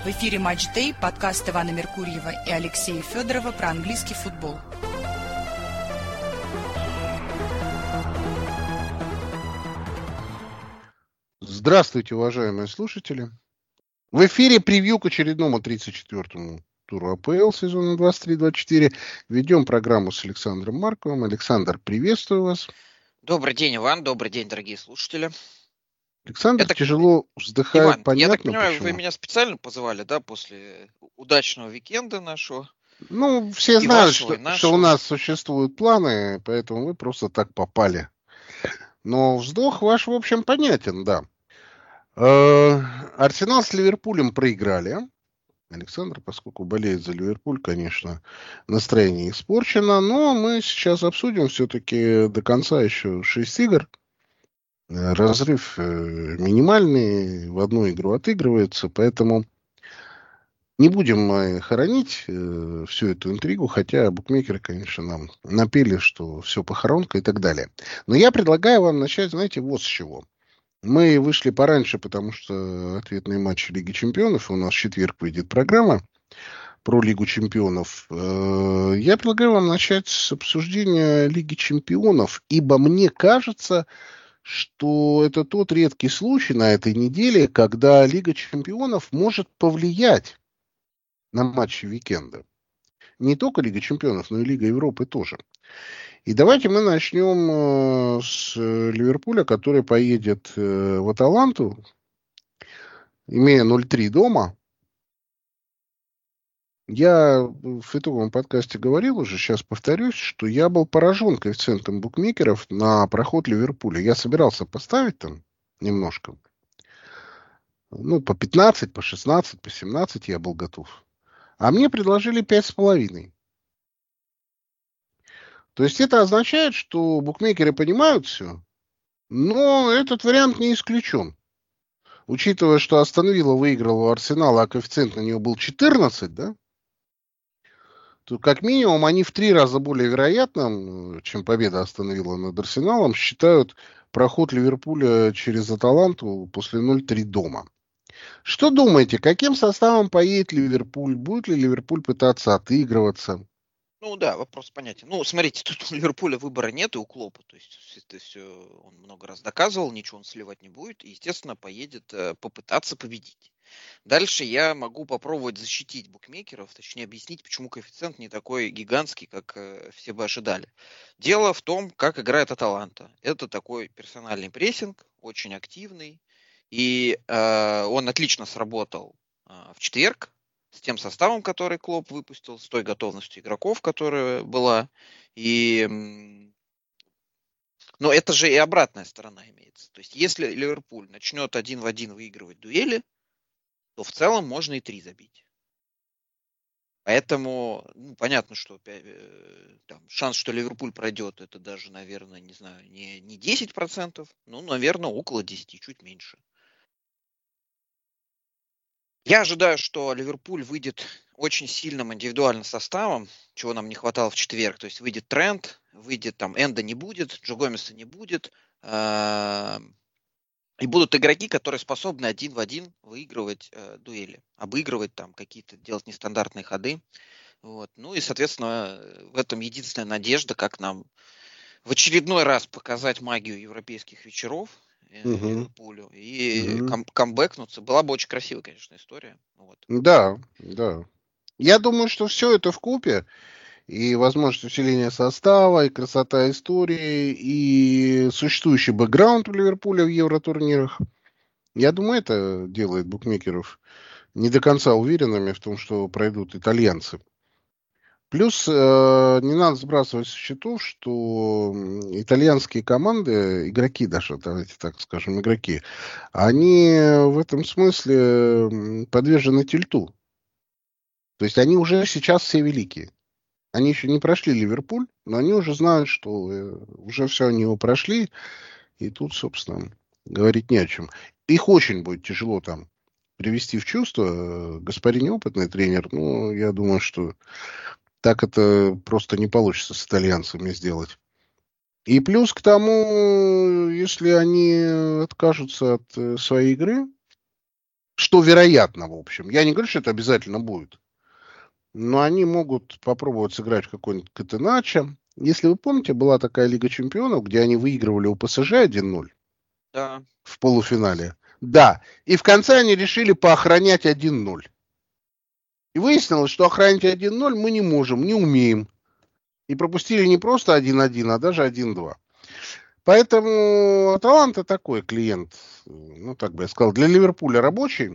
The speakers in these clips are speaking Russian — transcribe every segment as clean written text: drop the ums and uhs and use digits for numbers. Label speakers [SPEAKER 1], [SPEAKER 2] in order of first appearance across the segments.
[SPEAKER 1] В эфире «Матч Дэй», подкаст Ивана Меркурьева и Алексея Федорова про английский футбол.
[SPEAKER 2] Здравствуйте, уважаемые слушатели. В эфире превью к очередному 34-му туру АПЛ сезона 23-24. Ведем программу с Александром Марковым. Александр, приветствую вас.
[SPEAKER 3] Добрый день, Иван. Добрый день, дорогие слушатели.
[SPEAKER 2] Александр тяжело вздыхает,
[SPEAKER 3] Иван,
[SPEAKER 2] понятно,
[SPEAKER 3] я так понимаю,
[SPEAKER 2] почему.
[SPEAKER 3] вы меня специально позывали, да, после удачного уикенда нашего?
[SPEAKER 2] Ну, все
[SPEAKER 3] И
[SPEAKER 2] знают,
[SPEAKER 3] вашего, и
[SPEAKER 2] что
[SPEAKER 3] нашего.
[SPEAKER 2] у нас существуют планы, поэтому вы просто так попали. Но вздох ваш, в общем, понятен, да. Арсенал с Ливерпулем проиграли. Александр, поскольку болеет за Ливерпуль, конечно, настроение испорчено. Но мы сейчас обсудим все-таки до конца еще 6 игр. Разрыв минимальный, в одну игру отыгрывается, поэтому не будем мы хоронить всю эту интригу, хотя букмекеры, конечно, нам напели, что все похоронка и так далее. Но я предлагаю вам начать, знаете, вот с чего. Мы вышли пораньше, потому что ответные матчи Лиги Чемпионов, у нас в четверг выйдет программа про Лигу Чемпионов. Я предлагаю вам начать с обсуждения Лиги Чемпионов, ибо мне кажется, что это тот редкий случай на этой неделе, когда Лига Чемпионов может повлиять на матчи уикенда. Не только Лига Чемпионов, но и Лига Европы тоже. И давайте мы начнем с Ливерпуля, который поедет в Аталанту, имея 0-3 дома. Я в итоговом подкасте говорил уже, сейчас повторюсь, что я был поражен коэффициентом букмекеров на проход Ливерпуля. Я собирался поставить там немножко. Ну, по 15, по 16, по 17 я был готов. А мне предложили 5,5. То есть это означает, что букмекеры понимают все, но этот вариант не исключен. Учитывая, что Астон Вилла выиграла у Арсенала, а коэффициент на нее был 14, да? То как минимум они в 3 раза более вероятным, чем победа Астон Вилла над Арсеналом, считают проход Ливерпуля через Аталанту после 0-3 дома. Что думаете, каким составом поедет Ливерпуль? Будет ли Ливерпуль пытаться отыгрываться?
[SPEAKER 3] Ну да, вопрос понятен. Ну, смотрите, тут у Ливерпуля выбора нет и у Клопа. То есть это все он много раз доказывал, ничего он сливать не будет. И, естественно, поедет попытаться победить. Дальше я могу попробовать защитить букмекеров, точнее объяснить, почему коэффициент не такой гигантский, как все бы ожидали. Дело в том, как играет Аталанта. Это такой персональный прессинг, очень активный. И он отлично сработал в четверг с тем составом, который Клоп выпустил, с той готовностью игроков, которая была. Но это же и обратная сторона имеется. То есть если Ливерпуль начнет 1 в 1 выигрывать дуэли, то в целом можно и 3 забить. Поэтому понятно, что там, шанс, что Ливерпуль пройдет, это даже, наверное, не знаю, не 10%, ну, наверное, около 10, чуть меньше. Я ожидаю, что Ливерпуль выйдет очень сильным индивидуальным составом, чего нам не хватало в четверг. То есть выйдет Трент, выйдет там Энда не будет, Джо Гомеса не будет. И будут игроки, которые способны 1 в 1 выигрывать дуэли, обыгрывать там какие-то, делать нестандартные ходы. Вот. Ну и, соответственно, в этом единственная надежда, как нам в очередной раз показать магию европейских вечеров Ливерпулю и камбэкнуться. Была бы очень красивая, конечно, история. Вот.
[SPEAKER 2] Да, да. Я думаю, что все это вкупе. И возможность усиления состава, и красота истории, и существующий бэкграунд у Ливерпуля в евротурнирах. Я думаю, это делает букмекеров не до конца уверенными в том, что пройдут итальянцы. Плюс не надо сбрасывать с счетов, что итальянские команды, игроки даже, давайте так скажем, игроки, они в этом смысле подвержены тильту. То есть они уже сейчас все великие. Они еще не прошли Ливерпуль, но они уже знают, что уже все они его прошли. И тут, собственно, говорить не о чем. Их очень будет тяжело там привести в чувство. Господин неопытный тренер, но я думаю, что так это просто не получится с итальянцами сделать. И плюс к тому, если они откажутся от своей игры, Что вероятно, в общем. Я не говорю, что это обязательно будет. Но они могут попробовать сыграть в какой-нибудь Катеначо. Если вы помните, была такая Лига Чемпионов, где они выигрывали у ПСЖ 1-0
[SPEAKER 3] Да.
[SPEAKER 2] в полуфинале. Да. И в конце они решили поохранять 1-0. И выяснилось, что охранять 1-0 мы не можем, не умеем. И пропустили не просто 1-1, а даже 1-2. Поэтому Аталанта такой клиент, ну так бы я сказал, для Ливерпуля рабочий.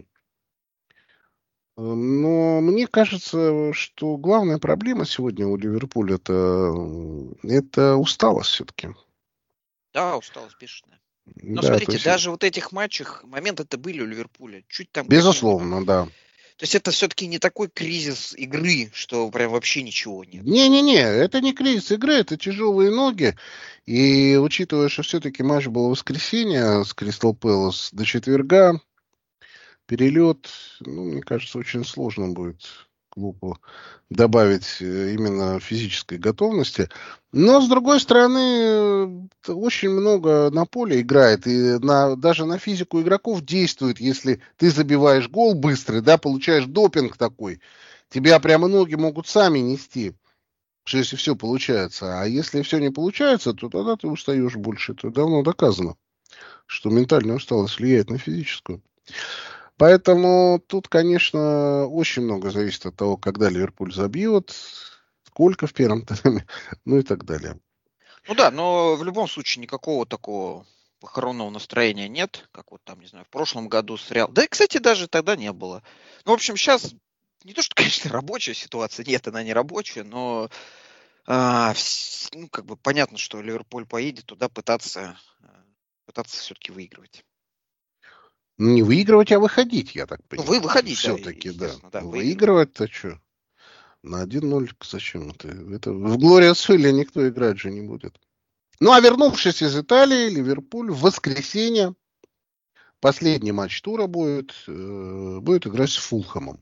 [SPEAKER 2] Но мне кажется, что главная проблема сегодня у Ливерпуля это усталость все-таки.
[SPEAKER 3] Да, усталость бешеная. Но
[SPEAKER 2] Да, то
[SPEAKER 3] смотрите,
[SPEAKER 2] есть,
[SPEAKER 3] даже вот этих матчах моменты-то были у Ливерпуля. Чуть там какие-нибудь.
[SPEAKER 2] безусловно, да.
[SPEAKER 3] То есть это все-таки не такой кризис игры, что прям вообще ничего нет.
[SPEAKER 2] Не-не-не, это не кризис игры, это тяжелые ноги. И учитывая, что все-таки матч был в воскресенье с Кристал Пэлас до четверга, перелет, ну, мне кажется, очень сложно будет клубу добавить именно физической готовности. Но, с другой стороны, очень много на поле играет. И даже на физику игроков действует, если ты забиваешь гол быстрый, да, получаешь допинг такой. Тебя прямо ноги могут сами нести, что если все получается. А если все не получается, то тогда ты устаешь больше. Это давно доказано, что ментальная усталость влияет на физическую. Поэтому тут, конечно, очень много зависит от того, когда Ливерпуль забьет, сколько в первом тайме, ну и так далее.
[SPEAKER 3] Ну да, но в любом случае никакого такого похоронного настроения нет, как вот там, не знаю, в прошлом году с Реал. Да и, кстати, даже тогда не было. Ну, в общем, сейчас не то, что, конечно, рабочая ситуация, нет, она не рабочая, но ну, как бы понятно, что Ливерпуль поедет туда пытаться все-таки выигрывать.
[SPEAKER 2] Не выигрывать, а выходить, я так
[SPEAKER 3] Ну,
[SPEAKER 2] понимаю.
[SPEAKER 3] выходить, да,
[SPEAKER 2] Все-таки, да.
[SPEAKER 3] естественно, да,
[SPEAKER 2] Выигрывать-то что? На 1-0 зачем это? В Глория Суле никто играть же не будет. Ну, а вернувшись из Италии, Ливерпуль в воскресенье, последний матч тура будет играть с Фулхэмом.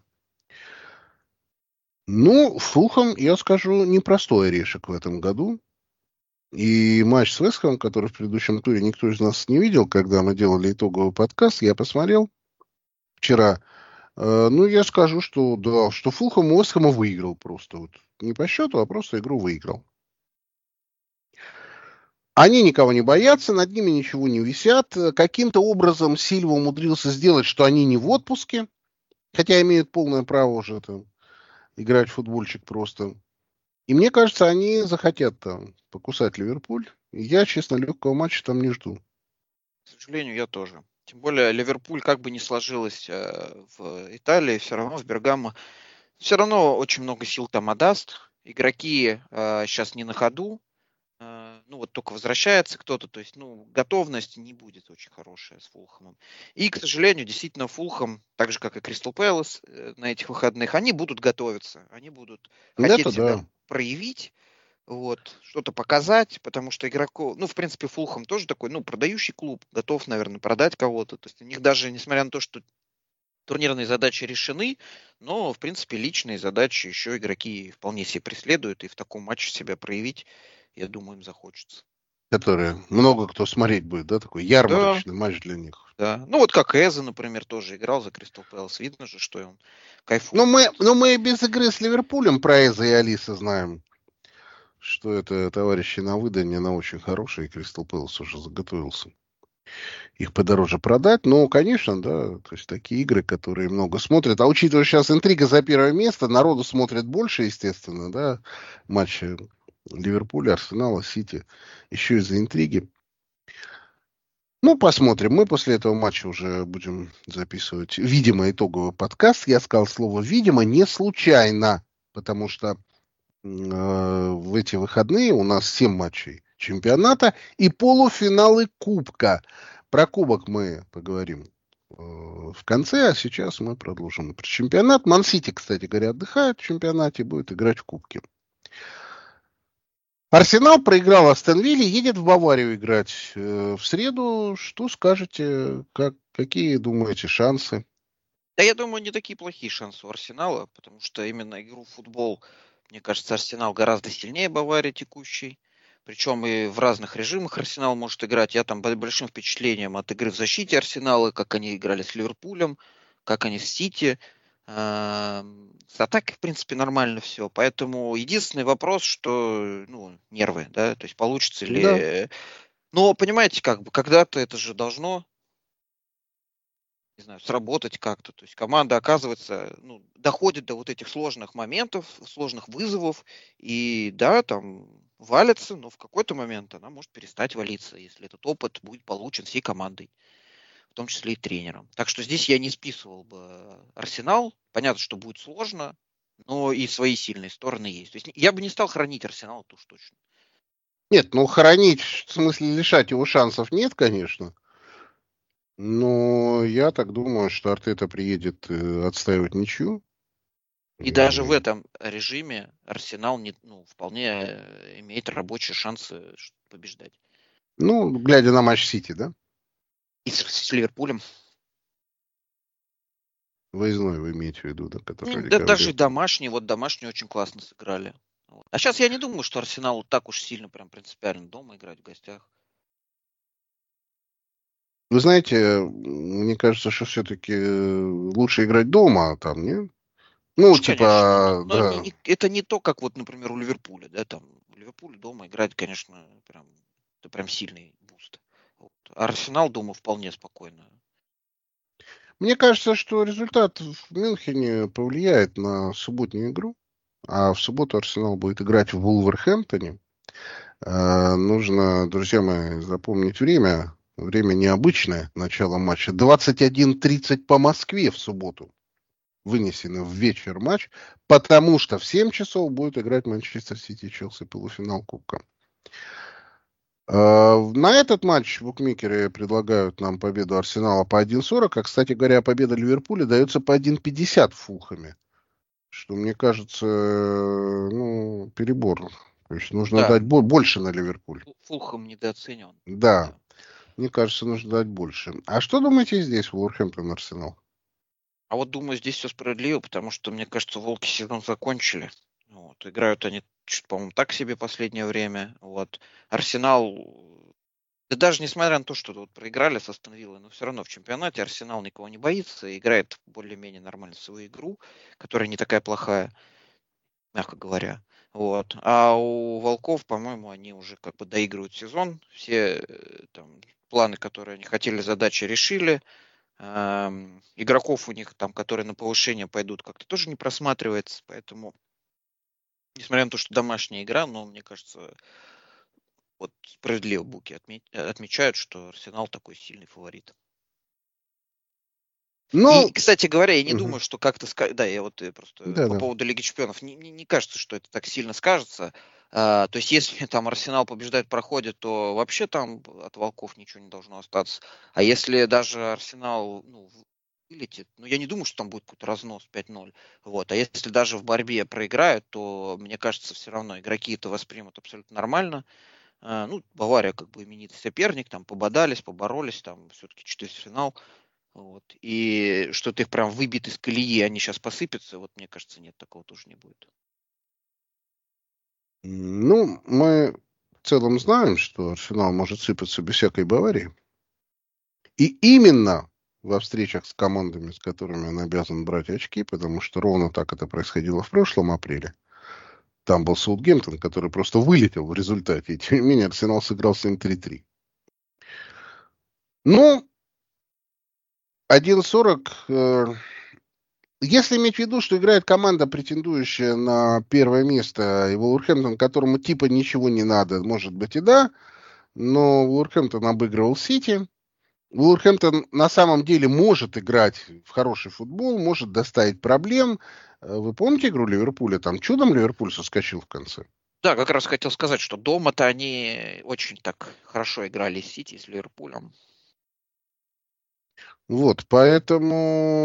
[SPEAKER 2] Ну, Фулхэм, я скажу, непростой орешек в этом году. И матч с Вестхэмом, который в предыдущем туре никто из нас не видел, когда мы делали итоговый подкаст, я посмотрел вчера. Ну, я скажу, что да, что Фулхэм у Вестхэма выиграл просто. Вот. Не по счету, а просто игру выиграл. Они никого не боятся, над ними ничего не висят. Каким-то образом Сильва умудрился сделать, что они не в отпуске, хотя имеют полное право уже там играть в футбольчик просто. И мне кажется, они захотят там покусать Ливерпуль. И я, честно, легкого матча там не жду.
[SPEAKER 3] К сожалению, я тоже. Тем более Ливерпуль, как бы ни сложилось в Италии, все равно в Бергамо, все равно очень много сил там отдаст. Игроки сейчас не на ходу. Ну вот только возвращается кто-то, то есть, ну, готовность не будет очень хорошая с Фулхэмом. И, к сожалению, действительно, Фулхэм, так же, как и Кристал Пэлас на этих выходных, они будут готовиться, они будут хотеть
[SPEAKER 2] Это
[SPEAKER 3] себя
[SPEAKER 2] да.
[SPEAKER 3] проявить, вот, что-то показать, потому что игроков, ну, в принципе, Фулхэм тоже такой, ну, продающий клуб, готов, наверное, продать кого-то, то есть у них даже, несмотря на то, что турнирные задачи решены, но, в принципе, личные задачи еще игроки вполне себе преследуют, и в таком матче себя проявить, я думаю, им захочется.
[SPEAKER 2] Которые много кто смотреть будет, да, такой
[SPEAKER 3] Да,
[SPEAKER 2] ярмарочный матч для них.
[SPEAKER 3] да. Ну вот как Эзе, например, тоже играл за Кристал Пэлас. Видно же, что он кайфует.
[SPEAKER 2] Но мы и без игры с Ливерпулем про Эза и Алиса знаем, что это товарищи на выданье, на очень хорошие, и Кристал Пэлас уже заготовился их подороже продать. Но, конечно, да, то есть такие игры, которые много смотрят. А учитывая сейчас интрига за первое место, народу смотрит больше, естественно, да, матчи Ливерпуля, Арсенала, Сити, еще из-за интриги. Ну, посмотрим. Мы после этого матча уже будем записывать, видимо, итоговый подкаст. Я сказал слово «видимо» не случайно, потому что в эти выходные у нас 7 матчей чемпионата и полуфиналы Кубка. Про Кубок мы поговорим в конце, а сейчас мы продолжим про чемпионат. Ман-Сити, кстати говоря, отдыхает в чемпионате, будет играть в Кубке. Арсенал проиграл Астон Вилле, едет в Баварию играть в среду. Что скажете? Какие, думаете, шансы?
[SPEAKER 3] Да, я думаю, не такие плохие шансы у Арсенала, потому что именно игру в футбол, мне кажется, Арсенал гораздо сильнее Баварии текущей. Причем и в разных режимах Арсенал может играть. Я там под большим впечатлением от игры в защите Арсенала, как они играли с Ливерпулем, как они с Сити. С атакой, в принципе, нормально все. Поэтому единственный вопрос, что, нервы, да, то есть получится
[SPEAKER 2] Да.
[SPEAKER 3] ли... Но, понимаете, как бы, когда-то это же должно, не знаю, сработать как-то. То есть команда, оказывается, доходит до вот этих сложных моментов, сложных вызовов, и да, там валится, но в какой-то момент она может перестать валиться, если этот опыт будет получен всей командой, в том числе и тренером. Так что здесь я не списывал бы Арсенал. Понятно, что будет сложно, но и свои сильные стороны есть. То есть я бы не стал хранить Арсенал, это уж точно.
[SPEAKER 2] Нет, хоронить, в смысле лишать его шансов нет, конечно. Но я так думаю, что Артета приедет отстаивать ничью.
[SPEAKER 3] И даже в этом режиме Арсенал вполне имеет рабочие шансы побеждать.
[SPEAKER 2] Глядя на матч Сити, да?
[SPEAKER 3] И с Ливерпулем.
[SPEAKER 2] Выездной вы имеете в виду, да? Который
[SPEAKER 3] Да, даже домашний очень классно сыграли. А сейчас я не думаю, что Арсеналу так уж сильно прям принципиально дома играть в гостях.
[SPEAKER 2] Вы знаете, мне кажется, что все-таки лучше играть дома, там, нет?
[SPEAKER 3] Конечно. Но
[SPEAKER 2] да.
[SPEAKER 3] это не то, как вот, например, у Ливерпуля, да, там у Ливерпуля дома играть, конечно, это прям сильный буст. Вот. А Арсенал дома вполне спокойно.
[SPEAKER 2] Мне кажется, что результат в Мюнхене повлияет на субботнюю игру. А в субботу Арсенал будет играть в Вулверхэмптоне. Нужно, друзья мои, запомнить время. Время необычное, начало матча. 21:30 по Москве в субботу. Вынесено в вечер матч, потому что в 7 часов будет играть Манчестер Сити и Челси, полуфинал Кубка. На этот матч букмекеры предлагают нам победу Арсенала по 1,40, а, кстати говоря, победа Ливерпуля дается по 1,50 в Фулхэме, что, мне кажется, перебор. То есть нужно дать больше на Ливерпуль.
[SPEAKER 3] Фулхэм недооценен.
[SPEAKER 2] Да, мне кажется, нужно дать больше. А что думаете здесь, Вулверхэмптон Арсенал?
[SPEAKER 3] А вот думаю, здесь все справедливо, потому что, мне кажется, волки сезон закончили. Вот. Играют они, по-моему, так себе последнее время. Вот. Арсенал, да даже несмотря на то, что вот проиграли с Астон Виллой, но все равно в чемпионате Арсенал никого не боится, играет более-менее нормально свою игру, которая не такая плохая, мягко говоря. Вот. А у волков, по-моему, они уже как бы доигрывают сезон. Все там планы, которые они хотели, задачи решили. Игроков у них там, которые на повышение пойдут, как-то тоже не просматривается, поэтому, несмотря на то, что домашняя игра, но мне кажется, вот справедливо буки отмечают, что Арсенал такой сильный фаворит. И, кстати говоря, я не думаю, что как-то... Да, я вот просто по поводу Лиги Чемпионов. Не кажется, что это так сильно скажется. То есть, если там Арсенал побеждает, проходит, то вообще там от волков ничего не должно остаться. А если даже Арсенал вылетит, я не думаю, что там будет какой-то разнос 5-0. Вот. А если даже в борьбе проиграют, то, мне кажется, все равно игроки это воспримут абсолютно нормально. Бавария как бы именитый соперник, там пободались, поборолись, там все-таки четвертьфинал. Вот. И что-то их прям выбит из колеи, они сейчас посыпятся, вот мне кажется, нет, такого тоже не будет.
[SPEAKER 2] Мы в целом знаем, что Арсенал может сыпаться без всякой Баварии. И именно во встречах с командами, с которыми он обязан брать очки, потому что ровно так это происходило в прошлом апреле. Там был Саутгемптон, который просто вылетел в результате. И тем не менее Арсенал сыграл с ним 3-3. 1,40... Если иметь в виду, что играет команда, претендующая на первое место, и Вулверхэмптон, которому типа ничего не надо, может быть и да, но Вулверхэмптон обыгрывал Сити. Вулверхэмптон на самом деле может играть в хороший футбол, может доставить проблем. Вы помните игру Ливерпуля? Там чудом Ливерпуль соскочил в конце.
[SPEAKER 3] Да, как раз хотел сказать, что дома-то они очень так хорошо играли с Сити, с Ливерпулем.
[SPEAKER 2] Вот, поэтому,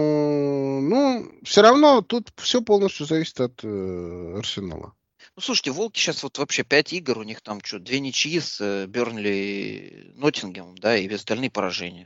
[SPEAKER 2] все равно тут все полностью зависит от Арсенала.
[SPEAKER 3] Слушайте, волки сейчас вот вообще 5 игр, у них там 2 ничьи с Бернли, Ноттингемом, да, и остальные поражения.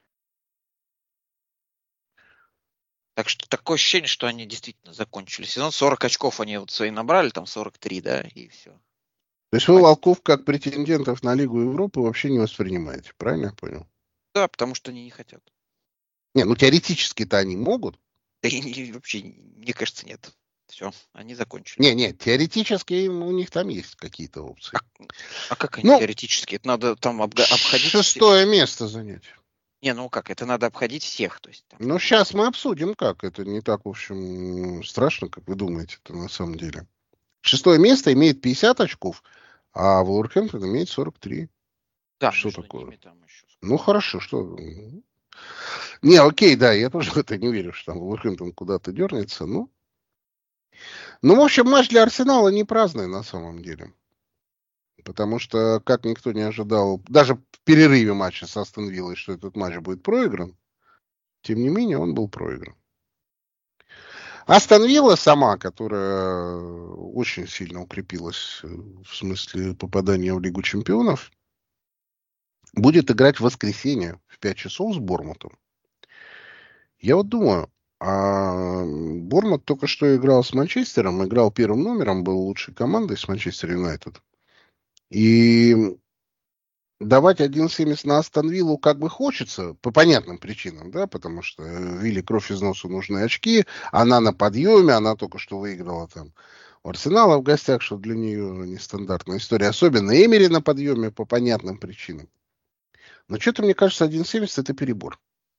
[SPEAKER 3] Так что такое ощущение, что они действительно закончили сезон. 40 очков они вот свои набрали, там 43, да, и все.
[SPEAKER 2] То есть вы волков как претендентов на Лигу Европы вообще не воспринимаете, правильно я понял?
[SPEAKER 3] Да, потому что они не хотят.
[SPEAKER 2] Не, ну теоретически-то они могут.
[SPEAKER 3] Да вообще, мне кажется, нет. Все, они закончили.
[SPEAKER 2] Не, теоретически у них там есть какие-то опции.
[SPEAKER 3] А как они теоретически? Это надо там обходить...
[SPEAKER 2] 6-е место занять.
[SPEAKER 3] Не, ну как, это надо обходить всех. То есть, там...
[SPEAKER 2] Ну, сейчас мы обсудим, как. Это не так, в общем, страшно, как вы думаете, это на самом деле. 6-е место имеет 50 очков, а Вулверхэмптон имеет 43.
[SPEAKER 3] Да,
[SPEAKER 2] что такое?
[SPEAKER 3] Там еще...
[SPEAKER 2] Ну, хорошо, что... Не, окей, да, я тоже в это не верю, что там Вулверхэмптон куда-то дернется, но... Ну, в общем, матч для Арсенала не праздный на самом деле. Потому что, как никто не ожидал, даже в перерыве матча с Астон Виллой, что этот матч будет проигран, тем не менее, он был проигран. Астон Вилла сама, которая очень сильно укрепилась в смысле попадания в Лигу Чемпионов, будет играть в воскресенье в 5 часов с Борнмутом. Я вот думаю, Борнмут только что играл с Манчестером, играл первым номером, был лучшей командой с Манчестер Юнайтед. И давать 1.70 на Астон Виллу как бы хочется, по понятным причинам, да, потому что Вилле кровь из носу нужны очки, она на подъеме, она только что выиграла там у Арсенала в гостях, что для нее нестандартная история, особенно Эмери на подъеме по понятным причинам. Но что-то, мне кажется, 1.70 это перебор.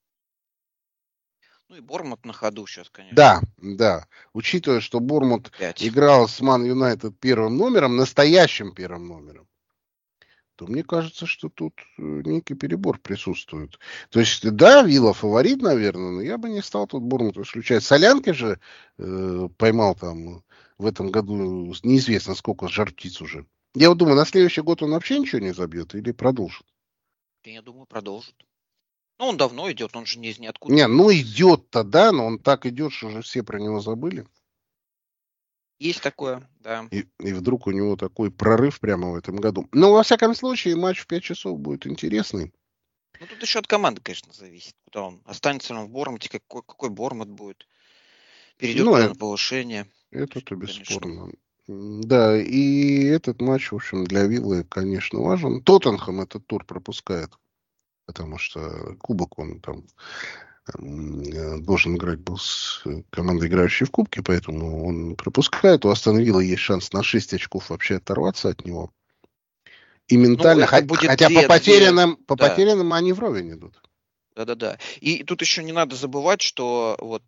[SPEAKER 3] Ну и Борнмут на ходу сейчас, конечно.
[SPEAKER 2] Да. Учитывая, что Борнмут играл с Ман Юнайтед первым номером, настоящим первым номером, то мне кажется, что тут некий перебор присутствует. То есть, да, Вилла фаворит, наверное, но я бы не стал тут Борнмут исключать. Солянки же поймал там в этом году неизвестно сколько жар-птиц уже. Я вот думаю, на следующий год он вообще ничего не забьет или продолжит?
[SPEAKER 3] Я думаю, продолжит. Ну, он давно идет, он же не из ниоткуда.
[SPEAKER 2] Не, ну идет-то, да, но он так идет, что уже все про него забыли.
[SPEAKER 3] Есть такое, да.
[SPEAKER 2] И вдруг у него такой прорыв прямо в этом году. Но, во всяком случае, матч в 5 часов будет интересный.
[SPEAKER 3] Ну, тут еще от команды, конечно, зависит. Куда он останется он в Борнмуте, какой Борнмут будет. Перейдет на повышение.
[SPEAKER 2] Это бесспорно. Да, и этот матч, в общем, для Виллы, конечно, важен. Тоттенхэм этот тур пропускает. Потому что кубок он там должен играть был с командой, играющей в кубке, поэтому он пропускает. У Астон Вилла есть шанс на 6 очков вообще оторваться от него. И ментально, хотя по потерянным они вровень идут.
[SPEAKER 3] Да. И тут еще не надо забывать, что вот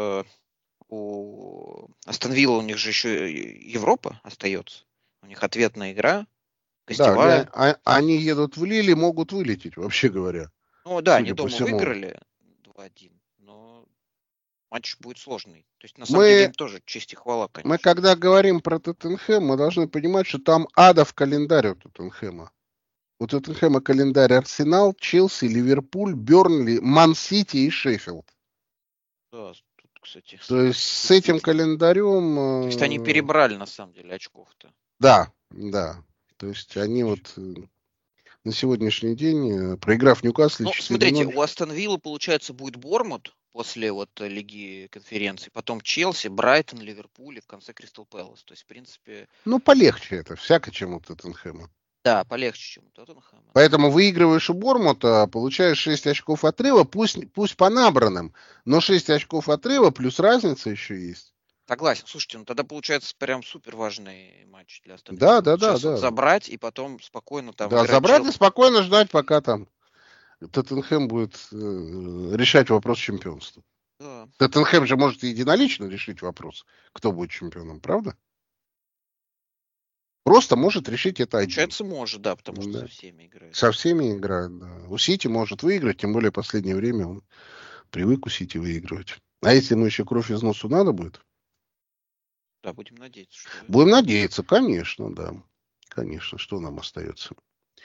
[SPEAKER 3] у Астон Вилла у них же еще Европа остается. У них ответная игра. Гостевая.
[SPEAKER 2] Да, они едут в Лили, могут вылететь, вообще говоря.
[SPEAKER 3] Ну да, они дома выиграли 2-1, но матч будет сложный. То есть, на самом деле, им тоже честь и хвала, конечно.
[SPEAKER 2] Мы, когда говорим про Тоттенхэм, мы должны понимать, что там ада в календаре у Тоттенхэма. У Тоттенхэма календарь Арсенал, Челси, Ливерпуль, Бернли, Ман-Сити и Шеффилд.
[SPEAKER 3] Да, тут, кстати.
[SPEAKER 2] То есть, с этим календарем...
[SPEAKER 3] То есть, они перебрали, на самом деле, очков-то.
[SPEAKER 2] Да. То есть, они вот на сегодняшний день, проиграв Ньюкаслу 4-0...
[SPEAKER 3] Ну, смотрите, у Астон Виллы, получается, будет Борнмут после вот Лиги конференций, потом Челси, Брайтон, Ливерпуль и в конце Кристал Пэлас. То есть, в принципе...
[SPEAKER 2] Ну, полегче это, всяко, чем у Тоттенхэма.
[SPEAKER 3] Да, полегче, чем у Тоттенхэма.
[SPEAKER 2] Поэтому выигрываешь у Борнмута, получаешь 6 очков отрыва, пусть по набранным, но 6 очков отрыва плюс разница еще есть.
[SPEAKER 3] Согласен. Слушайте, ну тогда получается прям супер важный матч для Астон Виллы.
[SPEAKER 2] Да.
[SPEAKER 3] Вот забрать и потом спокойно там...
[SPEAKER 2] Да, забрать и спокойно ждать, пока там Тоттенхэм будет решать вопрос чемпионства. Да. Тоттенхэм же может единолично решить вопрос, кто будет чемпионом, правда? Просто может решить это один.
[SPEAKER 3] Получается, может, да, потому что со всеми играет.
[SPEAKER 2] Со всеми играет, да. У Сити может выиграть, тем более в последнее время он привык у Сити выигрывать. А если ему еще кровь из носу надо будет?
[SPEAKER 3] Да, будем надеяться. Что...
[SPEAKER 2] Будем надеяться, конечно, да. Конечно, что нам остается.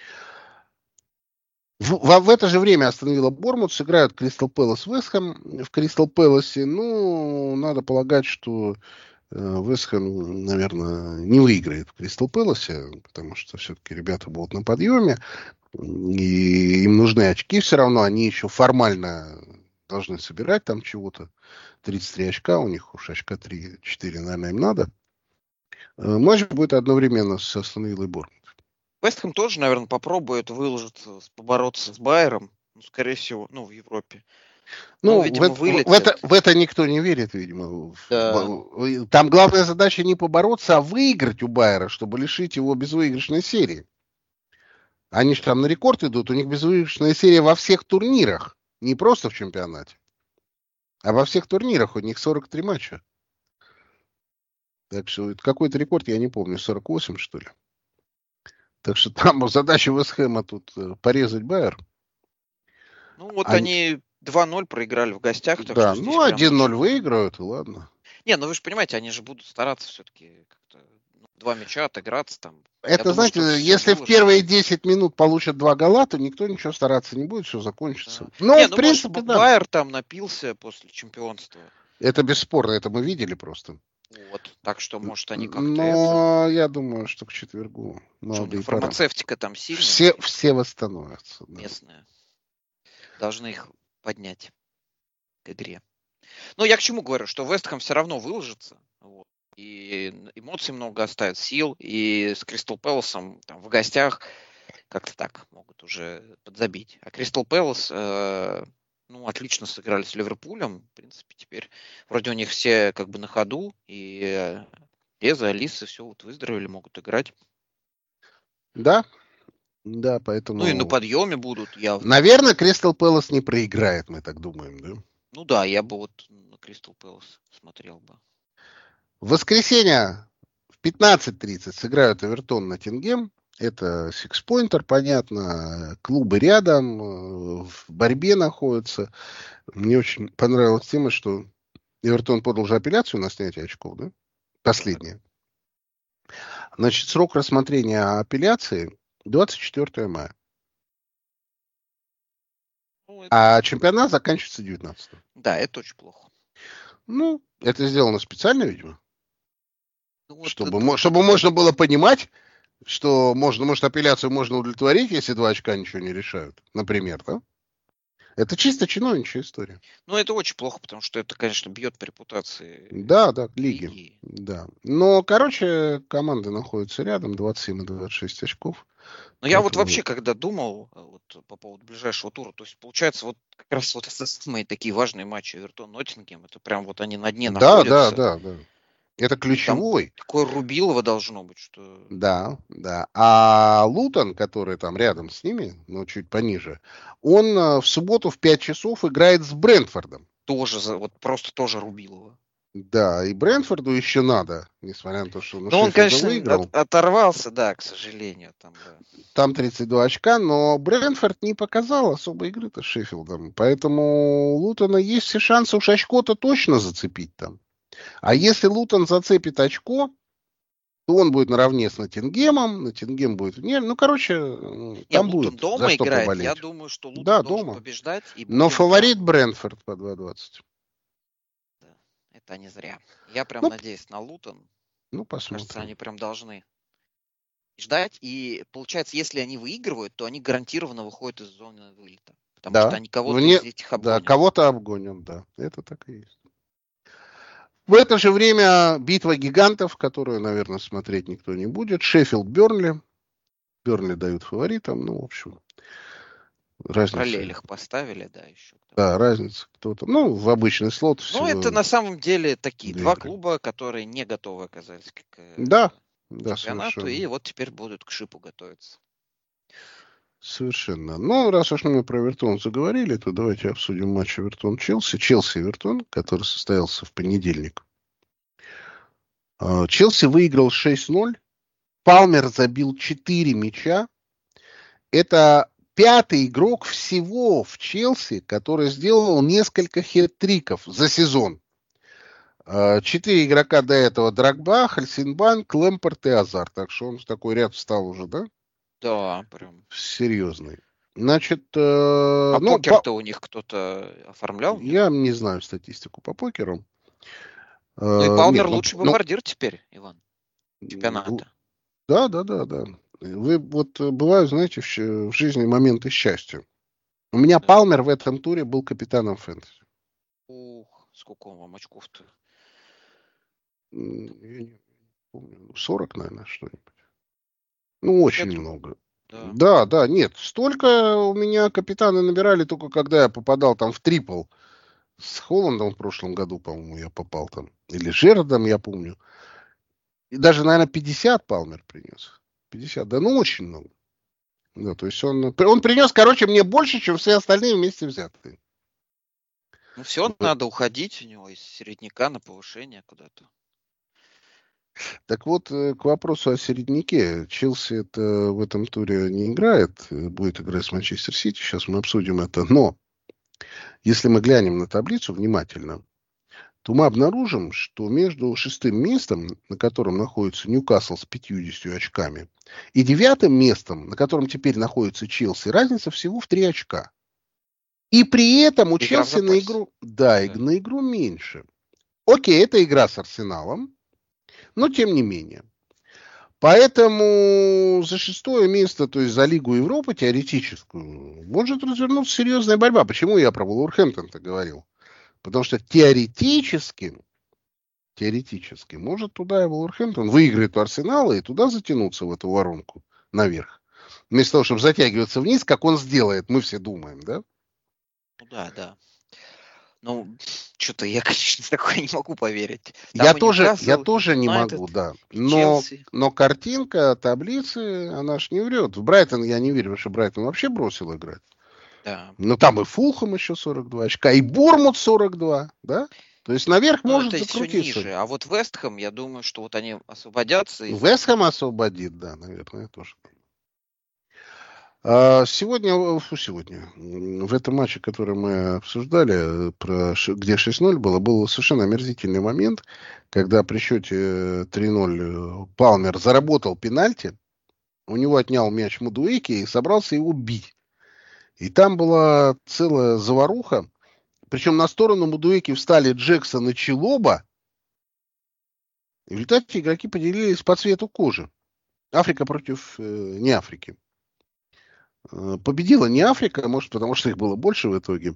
[SPEAKER 2] В это же время Астон Вилла Борнмут сыграют Кристал Пэлас Вест Хэм. В Кристал Пэласе, надо полагать, что Вест Хэм, наверное, не выиграет в Кристал Пэласе, потому что все-таки ребята будут на подъеме, и им нужны очки все равно, они еще формально должны собирать там чего-то. 33 очка, у них уж очка 3-4, наверное, им надо. Матч будет одновременно с Астон Виллой и Борнмут.
[SPEAKER 3] Вест Хэм тоже, наверное, попробует побороться с Байером, скорее всего, в Европе. Ну,
[SPEAKER 2] Ну,
[SPEAKER 3] видимо,
[SPEAKER 2] в
[SPEAKER 3] вылетит.
[SPEAKER 2] это никто не верит, видимо.
[SPEAKER 3] Да.
[SPEAKER 2] Там главная задача не побороться, а выиграть у Байера, чтобы лишить его безвыигрышной серии. Они же там на рекорд идут, у них безвыигрышная серия во всех турнирах. Не просто в чемпионате, а во всех турнирах. У них 43 матча. Так что это какой-то рекорд, я не помню, 48, что ли. Так что там задача Вестхэма тут порезать Байер.
[SPEAKER 3] Ну, вот
[SPEAKER 2] Они-
[SPEAKER 3] они 2-0 проиграли в гостях, так
[SPEAKER 2] Да,
[SPEAKER 3] что здесь
[SPEAKER 2] ну
[SPEAKER 3] прям
[SPEAKER 2] 1-0
[SPEAKER 3] очень...
[SPEAKER 2] выиграют, и ладно.
[SPEAKER 3] Не, ну вы же понимаете, они же будут стараться все-таки как-то 2 мяча отыграться там. Я
[SPEAKER 2] Это,
[SPEAKER 3] думаю, что
[SPEAKER 2] знаете,
[SPEAKER 3] все
[SPEAKER 2] если в
[SPEAKER 3] выложат.
[SPEAKER 2] первые 10 минут получат 2 гола, то никто ничего стараться не будет, все закончится.
[SPEAKER 3] Да.
[SPEAKER 2] Но,
[SPEAKER 3] Не,
[SPEAKER 2] в
[SPEAKER 3] ну может
[SPEAKER 2] принципе, да.
[SPEAKER 3] Байер там напился после чемпионства.
[SPEAKER 2] Это бесспорно, это мы видели просто.
[SPEAKER 3] Вот. Так что, может, они как-то
[SPEAKER 2] Но я думаю, что к четвергу
[SPEAKER 3] Что у
[SPEAKER 2] молодые
[SPEAKER 3] них
[SPEAKER 2] пары.
[SPEAKER 3] фармацевтика там сильная,
[SPEAKER 2] Все восстановятся. Да.
[SPEAKER 3] местная. Должны их поднять к игре. Но я к чему говорю, что Вестхэм все равно выложится. Вот. И эмоций много оставит, сил. И с Кристал Пэласом там, в гостях как-то так могут уже подзабить. А Кристал Пэлас, ну, отлично сыграли с Ливерпулем. В принципе, теперь вроде у них все как бы на ходу. И Леза, Алисы, все вот выздоровели, могут играть.
[SPEAKER 2] Да,
[SPEAKER 3] Ну и на
[SPEAKER 2] поэтому...
[SPEAKER 3] подъеме будут явно.
[SPEAKER 2] Наверное, Кристал Пэлас не проиграет, мы так думаем, да?
[SPEAKER 3] Ну да, я бы вот на Кристал Пэлас смотрел бы.
[SPEAKER 2] В воскресенье в 15:30 сыграют Эвертон на Ноттингем. Это сикспойнтер, понятно. Клубы рядом, в борьбе находятся. Мне очень понравилась тема, что Эвертон подал же апелляцию на снятие очков, да? Последняя. Значит, срок рассмотрения апелляции 24 мая.
[SPEAKER 3] Ну,
[SPEAKER 2] А чемпионат заканчивается 19.
[SPEAKER 3] да, это очень плохо.
[SPEAKER 2] Ну, это сделано специально, видимо.
[SPEAKER 3] Ну, вот
[SPEAKER 2] Чтобы
[SPEAKER 3] это-
[SPEAKER 2] можно было понимать, что может, апелляцию можно удовлетворить, если 2 очка ничего не решают. Например, да? Это чисто чиновничья история.
[SPEAKER 3] Ну, это очень плохо, потому что это, конечно, бьет по репутации
[SPEAKER 2] Да, лиги.
[SPEAKER 3] лиги.
[SPEAKER 2] Да. Но, короче, команды находятся рядом, 27 и 26 очков.
[SPEAKER 3] Но я вот
[SPEAKER 2] Поэтому-
[SPEAKER 3] вообще, когда думал вот, по поводу ближайшего тура, то есть, получается, вот как раз вот это самые такие важные матчи Эвертон-Ноттингем, это прям вот они на дне
[SPEAKER 2] Да.
[SPEAKER 3] находятся.
[SPEAKER 2] Это
[SPEAKER 3] Там
[SPEAKER 2] ключевой.
[SPEAKER 3] такое Рубилово должно быть, что
[SPEAKER 2] Да. А Лутон, который там рядом с ними, но чуть пониже, он в субботу в 5 часов играет с Брентфордом.
[SPEAKER 3] тоже, вот просто тоже Рубилово.
[SPEAKER 2] Да, и Брентфорду еще надо, несмотря на то, что
[SPEAKER 3] Но он,
[SPEAKER 2] Шеффилда
[SPEAKER 3] конечно,
[SPEAKER 2] выиграл.
[SPEAKER 3] оторвался, да, к сожалению. Там, да.
[SPEAKER 2] Там 32 очка, но Брентфорд не показал особой игры-то с Шеффилдом. Поэтому у Лутона есть все шансы уж очко-то точно зацепить там. А если Лутон зацепит очко, то он будет наравне с Ноттингемом. Ноттингем будет... короче,
[SPEAKER 3] Не,
[SPEAKER 2] там
[SPEAKER 3] Лутон
[SPEAKER 2] будет
[SPEAKER 3] дома
[SPEAKER 2] за что
[SPEAKER 3] играет.
[SPEAKER 2] поболеть.
[SPEAKER 3] Я думаю, что Лутон
[SPEAKER 2] Да,
[SPEAKER 3] должен
[SPEAKER 2] дома.
[SPEAKER 3] побеждать. И
[SPEAKER 2] Но
[SPEAKER 3] будем
[SPEAKER 2] фаворит
[SPEAKER 3] прям-
[SPEAKER 2] Брентфорд по 2,20.
[SPEAKER 3] Да, это не зря. Я прям
[SPEAKER 2] Ну,
[SPEAKER 3] надеюсь на Лутон. Кажется,
[SPEAKER 2] посмотрим.
[SPEAKER 3] они прям должны ждать. И получается, если они выигрывают, то они гарантированно выходят из зоны вылета. Потому
[SPEAKER 2] Да.
[SPEAKER 3] что они кого-то
[SPEAKER 2] Вне-
[SPEAKER 3] из этих
[SPEAKER 2] Да,
[SPEAKER 3] обгонят.
[SPEAKER 2] кого-то обгонят, да. Это так и есть. В это же время битва гигантов, которую, наверное, смотреть никто не будет. Шеффилд Бернли. Бернли дают фаворитам. Ну, в общем,
[SPEAKER 3] В
[SPEAKER 2] разница.
[SPEAKER 3] параллелях поставили, да, еще.
[SPEAKER 2] Да, разница кто-то. Ну, в обычный слот.
[SPEAKER 3] Но это на самом деле такие
[SPEAKER 2] две
[SPEAKER 3] два
[SPEAKER 2] игры.
[SPEAKER 3] клуба, которые не готовы оказались к
[SPEAKER 2] Да,
[SPEAKER 3] чемпионату,
[SPEAKER 2] совершенно.
[SPEAKER 3] и вот теперь будут к шипу готовиться.
[SPEAKER 2] Совершенно. Ну, раз уж мы про Эвертон заговорили, то давайте обсудим матч Эвертон-Челси. Челси-Эвертон, который состоялся в понедельник. Челси выиграл 6-0. Палмер забил 4 мяча. Это 5-й игрок всего в Челси, который сделал несколько хет-триков за сезон. 4 игрока до этого: Дрогба, Хальсинбанк, Лэмпорт и Азар. Так что он в такой ряд встал уже, да?
[SPEAKER 3] Да, прям.
[SPEAKER 2] Серьезный. Значит,
[SPEAKER 3] покер-то у них кто-то оформлял? Нет?
[SPEAKER 2] я не знаю статистику по покеру.
[SPEAKER 3] Ну и Палмер
[SPEAKER 2] Нет,
[SPEAKER 3] лучший бомбардир теперь, Иван, чемпионата.
[SPEAKER 2] Да. Вы вот бывают, знаете, в жизни моменты счастья. У меня Палмер в этом туре был капитаном фэнтези.
[SPEAKER 3] Ух, сколько он вам очков-то?
[SPEAKER 2] Я не помню, 40, наверное, что-нибудь. Ну, очень много.
[SPEAKER 3] Да.
[SPEAKER 2] Да, нет. Столько у меня капитаны набирали только когда я попадал там в трипл. С Холландом в прошлом году, по-моему, я попал там. Или Жерардом, я помню. И даже, наверное, 50 Палмер принес. 50, да, ну очень много. Да, то есть он принес, короче, мне больше, чем все остальные вместе взятые.
[SPEAKER 3] Ну все, надо уходить у него из середняка на повышение куда-то.
[SPEAKER 2] Так вот, к вопросу о середняке. Челси это в этом туре не играет, будет играть с Манчестер Сити. Сейчас мы обсудим это. Но если мы глянем на таблицу внимательно, то мы обнаружим, что между шестым местом, на котором находится Ньюкасл с 50 очками, и девятым местом, на котором теперь находится Челси, разница всего в 3 очка. И при этом у
[SPEAKER 3] Игра в
[SPEAKER 2] Челси на
[SPEAKER 3] запасе.
[SPEAKER 2] игру, да,
[SPEAKER 3] Да.
[SPEAKER 2] на игру меньше. Окей, это игра с Арсеналом, но тем не менее. Поэтому за шестое место, то есть за Лигу Европы теоретическую, может развернуться серьезная борьба. Почему я про Вулверхэмптон-то говорил? Потому что теоретически может туда и Вулверхэмптон выиграет у Арсенала и туда затянуться в эту воронку наверх. Вместо того, чтобы затягиваться вниз, как он сделает, мы все думаем, да?
[SPEAKER 3] Ну да. Ну, что-то я, конечно, такое не могу поверить.
[SPEAKER 2] Я
[SPEAKER 3] Там и
[SPEAKER 2] тоже
[SPEAKER 3] Ньюкасл,
[SPEAKER 2] не
[SPEAKER 3] Юнайтед,
[SPEAKER 2] могу, да.
[SPEAKER 3] и Челси.
[SPEAKER 2] Но картинка таблицы, она ж не врет. В Брайтон я не верю, потому что Брайтон вообще бросил играть.
[SPEAKER 3] Да.
[SPEAKER 2] Но там и Фулхэм еще 42 очка, и Бормут 42, да? То есть наверх
[SPEAKER 3] Ну,
[SPEAKER 2] может
[SPEAKER 3] это все
[SPEAKER 2] закрутиться.
[SPEAKER 3] ниже. А вот Вестхэм, я думаю, что вот они освободятся из
[SPEAKER 2] Вестхэм
[SPEAKER 3] этого.
[SPEAKER 2] освободит, да, наверное, тоже. Сегодня, в этом матче, который мы обсуждали, где 6-0 было, был совершенно омерзительный момент, когда при счете 3-0 Палмер заработал пенальти, у него отнял мяч Мадуэки и собрался его бить. И там была целая заваруха, причем на сторону Мадуэки встали Джексон и Чилоба, и в результате игроки поделились по цвету кожи. Африка против не Африки. Победила не Африка, может, потому что их было больше в итоге.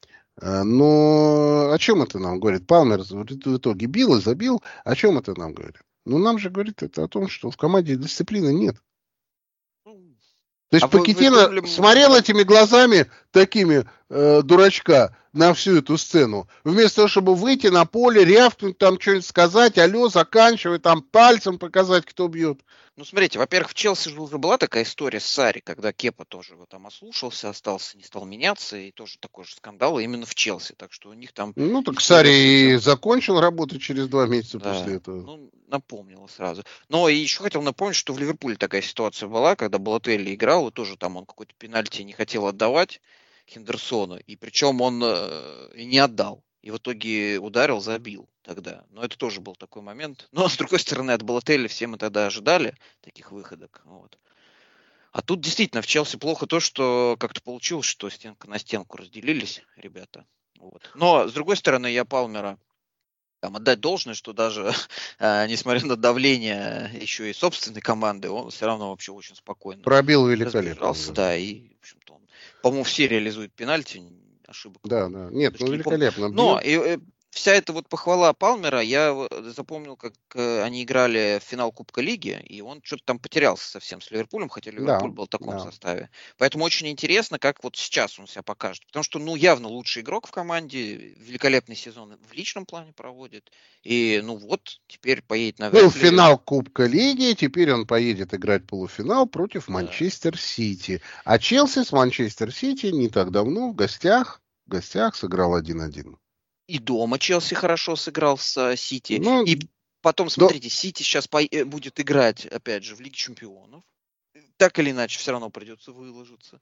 [SPEAKER 2] Но о чем это нам говорит? Палмер в итоге бил и забил. О чем это нам говорит? Ну, нам же говорит это о том, что в команде дисциплины нет.
[SPEAKER 3] Ну,
[SPEAKER 2] То
[SPEAKER 3] а
[SPEAKER 2] есть
[SPEAKER 3] вы
[SPEAKER 2] Покетино
[SPEAKER 3] думали,
[SPEAKER 2] смотрел этими глазами такими дурачка на всю эту сцену. Вместо того, чтобы выйти на поле, рявкнуть, там что-нибудь сказать, алло, заканчивай, там пальцем показать, кто бьет.
[SPEAKER 3] Ну, смотрите, во-первых, в Челси же уже была такая история с Сари, когда Кепа тоже его там ослушался, остался, не стал меняться, и тоже такой же скандал именно в Челси. Так что у них там
[SPEAKER 2] Ну, так
[SPEAKER 3] история с
[SPEAKER 2] Сари
[SPEAKER 3] этим.
[SPEAKER 2] и закончил работу через 2 месяца после
[SPEAKER 3] Да,
[SPEAKER 2] этого.
[SPEAKER 3] ну, напомнил сразу. Но и еще хотел напомнить, что в Ливерпуле такая ситуация была, когда Балотелли играл, и тоже там он какой-то пенальти не хотел отдавать Хендерсону, и причем он и не отдал. И в итоге ударил, забил тогда. Но это тоже был такой момент. Но, с другой стороны, от Балотелли все мы тогда ожидали таких выходок. Вот. А тут действительно в Челси плохо то, что как-то получилось, что стенка на стенку разделились ребята. Вот. Но, с другой стороны, я Палмера там отдать должное, что даже несмотря на давление еще и собственной команды, он все равно вообще очень спокойно
[SPEAKER 2] Пробил великолепно.
[SPEAKER 3] разбежался, да, и, в общем-то, он, по-моему, все реализует пенальти, ошибок,
[SPEAKER 2] Да, да. Нет, ну
[SPEAKER 3] точно не помню.
[SPEAKER 2] великолепно
[SPEAKER 3] Но
[SPEAKER 2] бьет.
[SPEAKER 3] вся эта вот похвала Палмера, я запомнил, как они играли в финал Кубка Лиги, и он что-то там потерялся совсем с Ливерпулем, хотя Ливерпуль
[SPEAKER 2] Да,
[SPEAKER 3] был в таком
[SPEAKER 2] да.
[SPEAKER 3] составе. Поэтому очень интересно, как вот сейчас он себя покажет. Потому что, ну, явно лучший игрок в команде, великолепный сезон в личном плане проводит. И, ну вот, теперь поедет на
[SPEAKER 2] Был
[SPEAKER 3] Вембли.
[SPEAKER 2] финал Кубка Лиги, теперь он поедет играть полуфинал против
[SPEAKER 3] Да.
[SPEAKER 2] Манчестер Сити. А Челси с Манчестер Сити не так давно в гостях сыграл 1-1.
[SPEAKER 3] И дома Челси хорошо сыграл с Сити.
[SPEAKER 2] Ну,
[SPEAKER 3] И потом, смотрите, Сити сейчас будет играть, опять же, в Лиге Чемпионов. Так или иначе, все равно придется выложиться.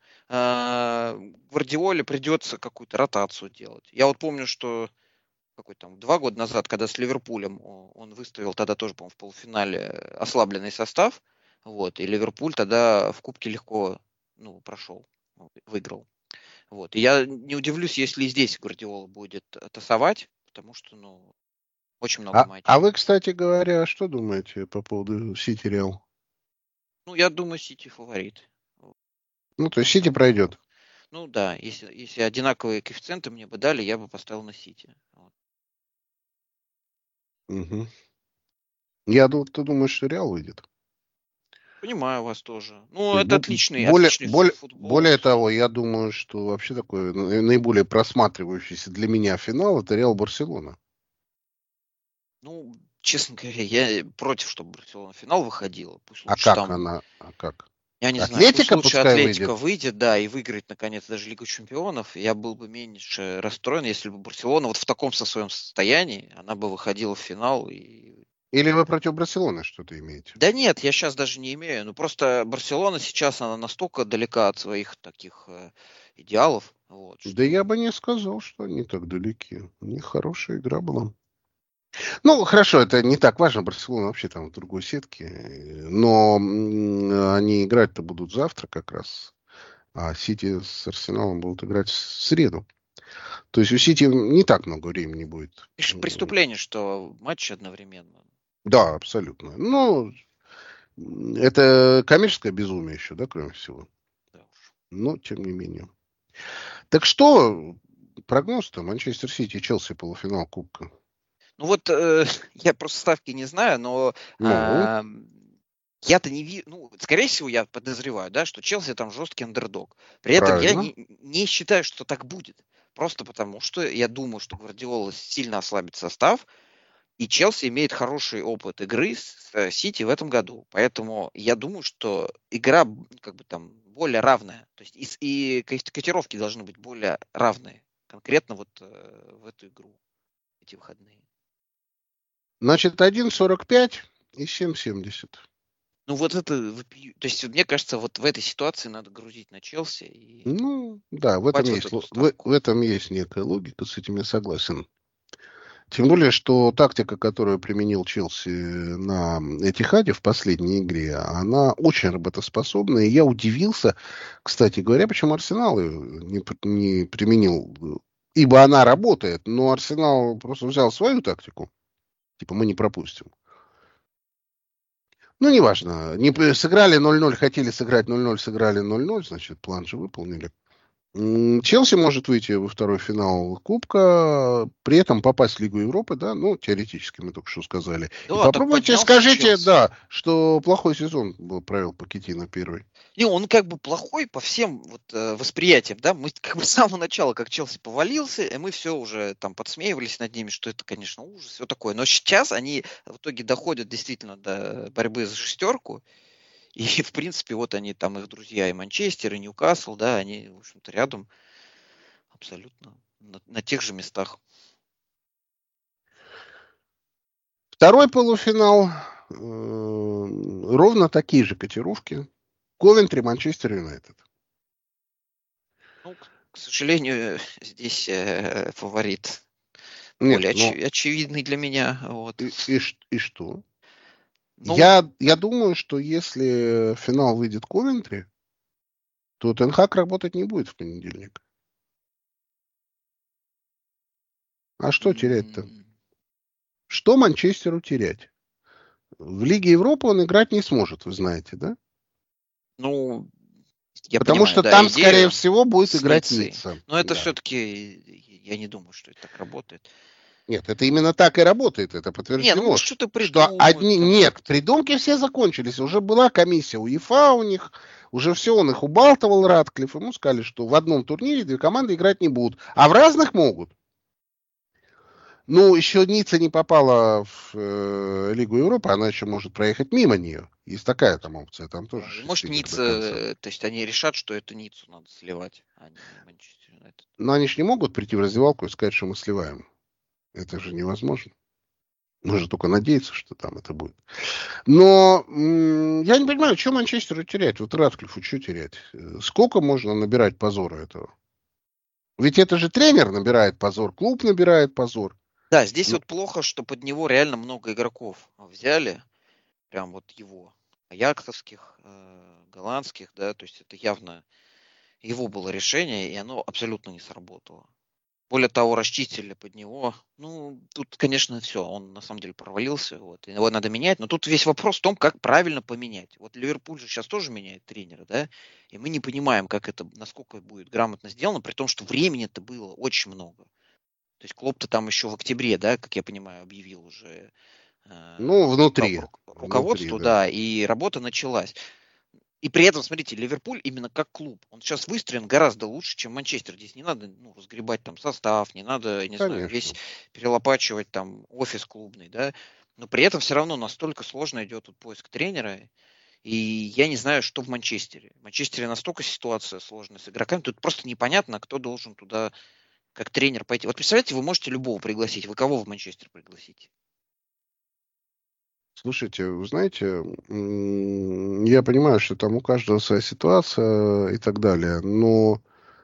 [SPEAKER 3] Гвардиоле придется какую-то ротацию делать. Я вот помню, что 2 года назад, когда с Ливерпулем он выставил тогда тоже, по-моему, в полуфинале ослабленный состав. Вот, и Ливерпуль тогда в Кубке легко прошел, выиграл. Вот. И я не удивлюсь, если и здесь Гвардиола будет тасовать, потому что, очень много матчей.
[SPEAKER 2] А вы, кстати говоря, что думаете по поводу Сити Реал?
[SPEAKER 3] Ну, я думаю, Сити фаворит.
[SPEAKER 2] Ну, то есть Сити пройдет.
[SPEAKER 3] Ну да, если одинаковые коэффициенты мне бы дали, я бы поставил на Сити. Вот.
[SPEAKER 2] Угу. Ты думаешь, что Реал выйдет?
[SPEAKER 3] Понимаю вас тоже. Ну,
[SPEAKER 2] То есть
[SPEAKER 3] это отличный футбол.
[SPEAKER 2] более того, я думаю, что вообще такой наиболее просматривающийся для меня финал — это Реал Барселона.
[SPEAKER 3] Ну, честно говоря, я против, чтобы Барселона в финал выходила. Пусть
[SPEAKER 2] А
[SPEAKER 3] лучше
[SPEAKER 2] как
[SPEAKER 3] там,
[SPEAKER 2] она? А как?
[SPEAKER 3] я не знаю, пусть
[SPEAKER 2] Атлетика
[SPEAKER 3] лучше
[SPEAKER 2] пускай
[SPEAKER 3] Атлетика
[SPEAKER 2] выйдет.
[SPEAKER 3] выйдет, да, и выиграет, наконец, даже Лигу Чемпионов. Я был бы меньше расстроен, если бы Барселона вот в таком своем состоянии, она бы выходила в финал.
[SPEAKER 2] Или вы против Барселоны что-то имеете?
[SPEAKER 3] Да нет, я сейчас даже не имею. Ну, просто Барселона сейчас, она настолько далека от своих таких идеалов. Вот,
[SPEAKER 2] Да я бы не сказал, что они так далеки. У них хорошая игра была. Ну, хорошо, это не так важно. Барселона вообще там в другой сетке. Но они играть-то будут завтра как раз. А Сити с Арсеналом будут играть в среду. То есть у Сити не так много времени будет.
[SPEAKER 3] Преступление, что матчи одновременно.
[SPEAKER 2] Да, абсолютно. Ну, это коммерческое безумие еще, да, кроме всего.
[SPEAKER 3] Да уж.
[SPEAKER 2] Но, тем не менее. Так что, прогноз-то? Манчестер Сити, Челси, полуфинал Кубка.
[SPEAKER 3] Ну вот, я просто ставки не знаю, но
[SPEAKER 2] Ну,
[SPEAKER 3] я-то не вижу, ну, скорее всего, я подозреваю, да, что Челси там жесткий андердог. При этом я
[SPEAKER 2] правильно.
[SPEAKER 3] не считаю, что так будет. Просто потому, что я думаю, что Гвардиола сильно ослабит состав, и Челси имеет хороший опыт игры с Сити в этом году. Поэтому я думаю, что игра как бы там более равная. То есть и котировки должны быть более равные. Конкретно вот в эту игру, эти выходные.
[SPEAKER 2] Значит, 1,45 и 7,70.
[SPEAKER 3] Ну вот это, то есть мне кажется, вот в этой ситуации надо грузить на Челси и
[SPEAKER 2] Ну, да, в этом
[SPEAKER 3] покупать вот
[SPEAKER 2] есть,
[SPEAKER 3] эту
[SPEAKER 2] в
[SPEAKER 3] ставку.
[SPEAKER 2] этом есть некая логика, с этим я согласен. Тем более, что тактика, которую применил Челси на Этихаде в последней игре, она очень работоспособна. И я удивился, кстати говоря, почему Арсенал ее не применил. Ибо она работает, но Арсенал просто взял свою тактику. Типа мы не пропустим. Ну, неважно. Сыграли 0-0, хотели сыграть 0-0, сыграли 0-0, значит, план же выполнили. Челси может выйти во второй финал Кубка, при этом попасть в Лигу Европы, да, ну, теоретически мы только что сказали. И
[SPEAKER 3] Да, так
[SPEAKER 2] попробуйте,
[SPEAKER 3] поднялся
[SPEAKER 2] скажите,
[SPEAKER 3] Челси.
[SPEAKER 2] да, что плохой сезон был, провел Покеттино первый.
[SPEAKER 3] Не, он как бы плохой по всем вот восприятиям, да, мы как бы с самого начала, как Челси повалился, и мы все уже там подсмеивались над ними, что это, конечно, ужас, все такое. Но сейчас они в итоге доходят действительно до борьбы за шестерку, и в принципе вот они там, их друзья и Манчестер, и Ньюкасл, да, они, в общем-то, рядом абсолютно на тех же местах.
[SPEAKER 2] Второй полуфинал, ровно такие же котировки. Ковентри, Манчестер Юнайтед.
[SPEAKER 3] Ну, к сожалению, здесь фаворит
[SPEAKER 2] Нет,
[SPEAKER 3] более
[SPEAKER 2] ну,
[SPEAKER 3] очевидный для меня. Вот.
[SPEAKER 2] и что?
[SPEAKER 3] Ну,
[SPEAKER 2] Я думаю, что если в финал выйдет Ковентри, то Тен Хаг работать не будет в понедельник. А что терять-то? Что Манчестеру терять? В Лиге Европы он играть не сможет, вы знаете, да?
[SPEAKER 3] ну, я
[SPEAKER 2] Потому
[SPEAKER 3] понимаю,
[SPEAKER 2] что
[SPEAKER 3] да,
[SPEAKER 2] там,
[SPEAKER 3] идею
[SPEAKER 2] скорее всего, будет
[SPEAKER 3] с
[SPEAKER 2] играть
[SPEAKER 3] Ниццей.
[SPEAKER 2] Ницца.
[SPEAKER 3] Но это
[SPEAKER 2] Да.
[SPEAKER 3] все-таки, я не думаю, что это так работает.
[SPEAKER 2] Нет, это именно так и работает, это
[SPEAKER 3] Не, ну
[SPEAKER 2] подтверждено.
[SPEAKER 3] может что-то
[SPEAKER 2] Что
[SPEAKER 3] придумают.
[SPEAKER 2] Нет, придумки все закончились. Уже была комиссия УЕФА у них, уже все, он их убалтывал, Ратклифф. Ему сказали, что в одном турнире две команды играть не будут, а в разных могут. Ну, еще Ницца не попала в Лигу Европы, она еще может проехать мимо нее. Есть такая там опция, там тоже
[SPEAKER 3] Может,
[SPEAKER 2] шесть игр до конца.
[SPEAKER 3] Ницца, то есть они решат, что это Ниццу надо сливать, а не Манчестер Юнайтед.
[SPEAKER 2] Но они же не могут прийти в раздевалку и сказать, что мы сливаем. Это же невозможно. Нужно только надеяться, что там это будет. Но я не понимаю, что Манчестеру терять? Вот Ратклиффу что терять? Сколько можно набирать позора этого? Ведь это же тренер набирает позор, клуб набирает позор.
[SPEAKER 3] Да, здесь
[SPEAKER 2] Ну,
[SPEAKER 3] вот плохо, что под него реально много игроков взяли. Прям вот его. Аяксовских, голландских, да, то есть это явно его было решение, и оно абсолютно не сработало. Более того, расчистили под него. Ну, тут, конечно, все, он на самом деле провалился, вот, его надо менять, но тут весь вопрос в том, как правильно поменять. Вот Ливерпуль же сейчас тоже меняет тренера, да, и мы не понимаем, как это, насколько будет грамотно сделано, при том, что времени-то было очень много. То есть Клоп-то там еще в октябре, да, как я понимаю, объявил уже
[SPEAKER 2] Внутри.
[SPEAKER 3] Руководству, да, и работа началась. И при этом, смотрите, Ливерпуль именно как клуб, он сейчас выстроен гораздо лучше, чем Манчестер. Здесь не надо разгребать там состав, не надо, не знаю, весь перелопачивать там офис клубный, да. Но при этом все равно настолько сложно идет поиск тренера. И я не знаю, что в Манчестере. В Манчестере настолько ситуация сложная с игроками, тут просто непонятно, кто должен туда как тренер пойти. Вот представляете, вы можете любого пригласить. Вы кого в Манчестер пригласите?
[SPEAKER 2] Слушайте, вы знаете, я понимаю, что там у каждого своя ситуация и так далее, но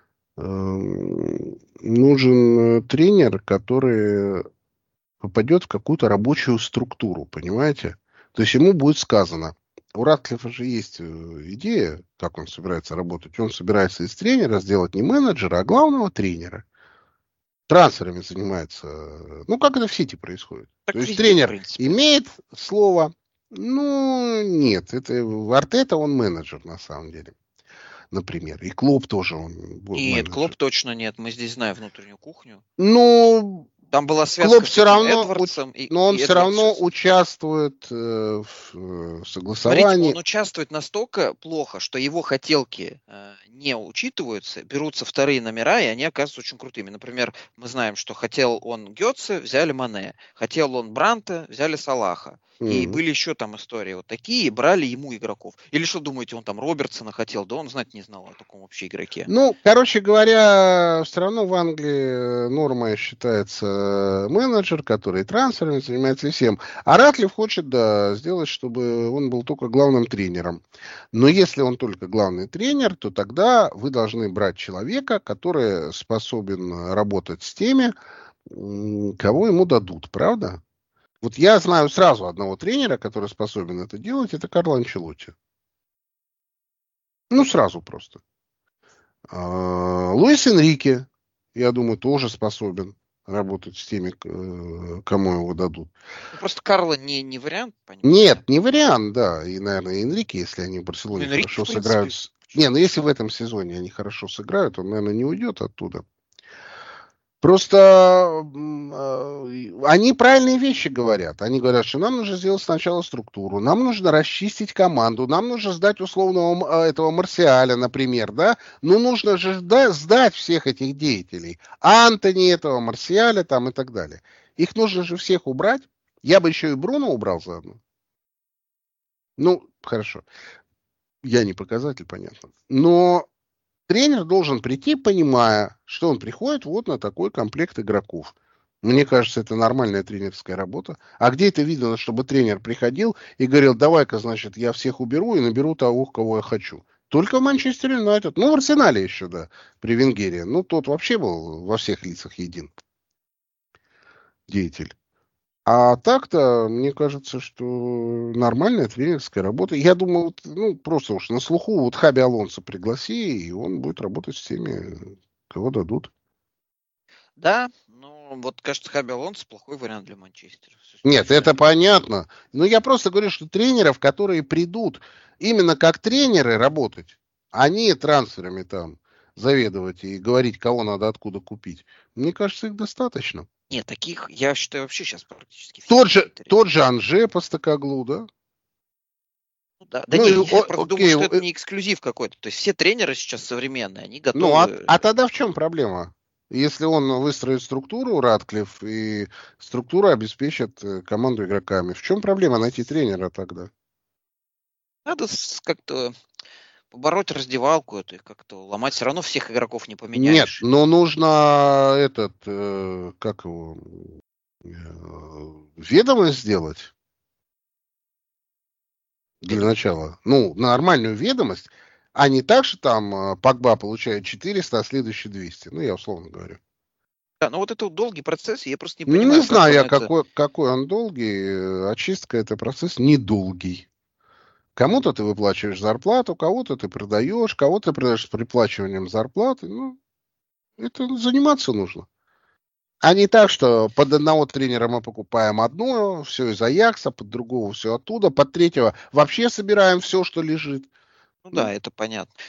[SPEAKER 2] нужен тренер, который попадет в какую-то рабочую структуру, понимаете? То есть ему будет сказано, у Ратклиффа же есть идея, как он собирается работать. Он собирается из тренера сделать не менеджера, а главного тренера. Трансферами занимается. Как это в Сити происходит.
[SPEAKER 3] Так
[SPEAKER 2] то есть тренер имеет слово, нет. Это Артета, он менеджер на самом деле. Например. И Клоп тоже он был
[SPEAKER 3] Нет,
[SPEAKER 2] менеджер.
[SPEAKER 3] Клоп точно нет. Мы здесь знаем внутреннюю кухню.
[SPEAKER 2] Там
[SPEAKER 3] была связка
[SPEAKER 2] Клоп все равно,
[SPEAKER 3] Эдвардсом.
[SPEAKER 2] Но он все равно участвует в согласовании.
[SPEAKER 3] Смотрите, он участвует настолько плохо, что его хотелки не учитываются, берутся вторые номера, и они оказываются очень крутыми. Например, мы знаем, что хотел он Гётце, взяли Мане. Хотел он Бранта, взяли Салаха. И были еще там истории вот такие, брали ему игроков. Или что думаете, он там Робертсона хотел? Да он знать не знал о таком вообще игроке.
[SPEAKER 2] Короче говоря, все равно в Англии нормой считается менеджер, который трансферами занимается всем. А Ратклифф хочет, сделать, чтобы он был только главным тренером. Но если он только главный тренер, то тогда вы должны брать человека, который способен работать с теми, кого ему дадут, правда? Вот я знаю сразу одного тренера, который способен это делать, это Карло Анчелотти. Сразу просто. Луис Энрике, я думаю, тоже способен работать с теми, кому его дадут.
[SPEAKER 3] Просто Карло не вариант,
[SPEAKER 2] понимаете? Нет, не вариант, да. И, наверное, Энрике, если они в Барселоне хорошо сыграют. Если в этом сезоне они хорошо сыграют, он, наверное, не уйдет оттуда. Просто они правильные вещи говорят. Они говорят, что нам нужно сделать сначала структуру, нам нужно расчистить команду, нам нужно сдать условного этого Марсиаля, например, да? Нужно же сдать всех этих деятелей. Антони этого, Марсиаля там и так далее. Их нужно же всех убрать. Я бы еще и Бруно убрал заодно. Хорошо. Я не показатель, понятно. Но тренер должен прийти, понимая, что он приходит на такой комплект игроков. Мне кажется, это нормальная тренерская работа. А где это видно, чтобы тренер приходил и говорил, давай-ка, значит, я всех уберу и наберу того, кого я хочу. Только в Манчестер Юнайтед. В Арсенале еще, да, при Венгере. Тот вообще был во всех лицах един деятель. А так-то, мне кажется, что нормальная тренерская работа. Я думаю, просто уж на слуху Хаби Алонсо пригласи, и он будет работать с теми, кого дадут.
[SPEAKER 3] Да, кажется, Хаби Алонсо плохой вариант для Манчестера.
[SPEAKER 2] Нет, это понятно. Но я просто говорю, что тренеров, которые придут именно как тренеры работать, а не трансферами там заведовать и говорить, кого надо откуда купить, мне кажется, их достаточно.
[SPEAKER 3] Нет, таких, я считаю, вообще сейчас практически...
[SPEAKER 2] Тот же Анже Постакоглу, да?
[SPEAKER 3] Я просто думаю, что это не эксклюзив какой-то. То есть все тренеры сейчас современные, они готовы...
[SPEAKER 2] А тогда в чем проблема? Если он выстроит структуру, Ратклифф, и структура обеспечит команду игроками. В чем проблема найти тренера тогда?
[SPEAKER 3] Надо как-то... побороть раздевалку эту, как-то ломать, все равно всех игроков не поменяешь.
[SPEAKER 2] Нет, но нужно ведомость сделать для начала. Нормальную ведомость, а не так, что там Погба получает 400, а следующий 200. Я условно говорю.
[SPEAKER 3] Да, это долгий процесс, я просто не понимаю.
[SPEAKER 2] Не знаю я, какой он долгий. Очистка — это процесс недолгий. Кому-то ты выплачиваешь зарплату, кого-то ты продаешь, кого-то ты продаешь с приплачиванием зарплаты. Это заниматься нужно. А не так, что под одного тренера мы покупаем одно, все из Аякса, под другого все оттуда, под третьего вообще собираем все, что лежит.
[SPEAKER 3] Да, это понятно.